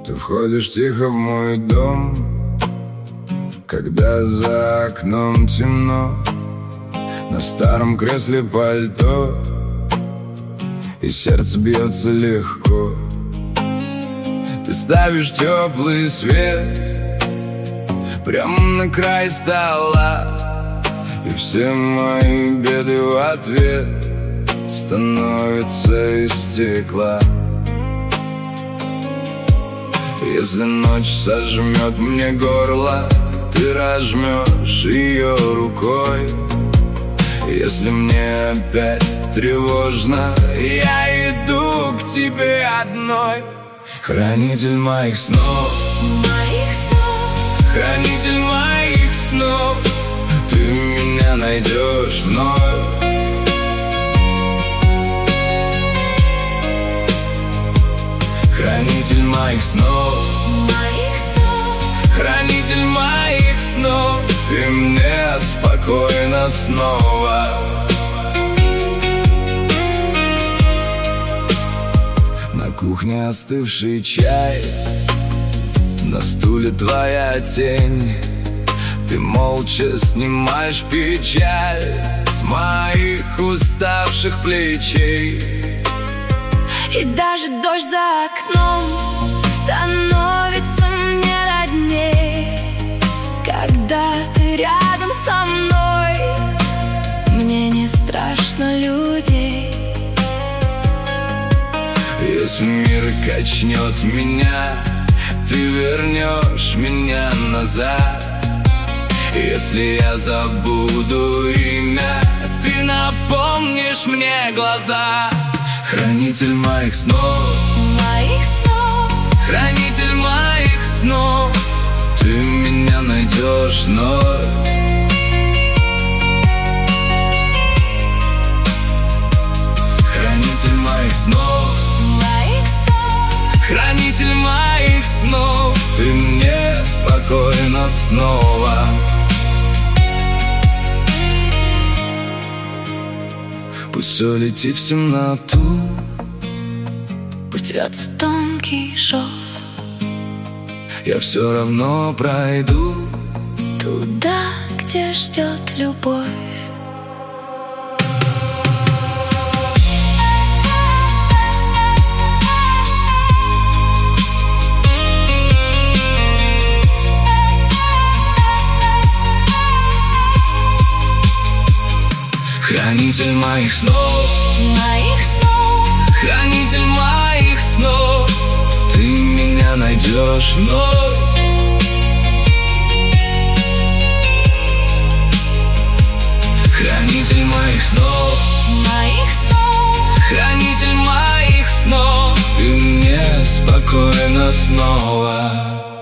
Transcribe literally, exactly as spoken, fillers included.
Ты входишь тихо в мой дом, когда за окном темно. На старом кресле пальто, и сердце бьется легко. Ты ставишь теплый свет прямо на край стола, и все мои беды в ответ становятся из стекла. Если ночь сожмет мне горло, ты разжмешь ее рукой. Если мне опять тревожно, я иду к тебе одной. Хранитель моих снов, моих снов, хранитель моих снов, ты меня найдешь вновь. Хранитель моих снов, моих снов, хранитель моих снов, и мне спокойно снова. На кухне остывший чай, на стуле твоя тень. Ты молча снимаешь печаль с моих уставших плечей. и даже дождь за окном становится мне родней. Когда ты рядом со мной, мне не страшно людей. Если мир качнет меня, ты вернешь меня назад. Если я забуду имя, ты напомнишь мне глаза. Хранитель моих снов, моих снов, хранитель моих снов, ты меня найдешь вновь. Хранитель моих снов, моих снов, хранитель моих снов, ты мне спокойно снова. Пусть все летит в темноту, пусть рвется тонкий шов, я все равно пройду туда, где ждет любовь. Хранитель моих снов, моих снов, хранитель моих снов, ты меня найдешь вновь. Хранитель моих снов, моих снов, хранитель моих снов, ты мне спокойно снова.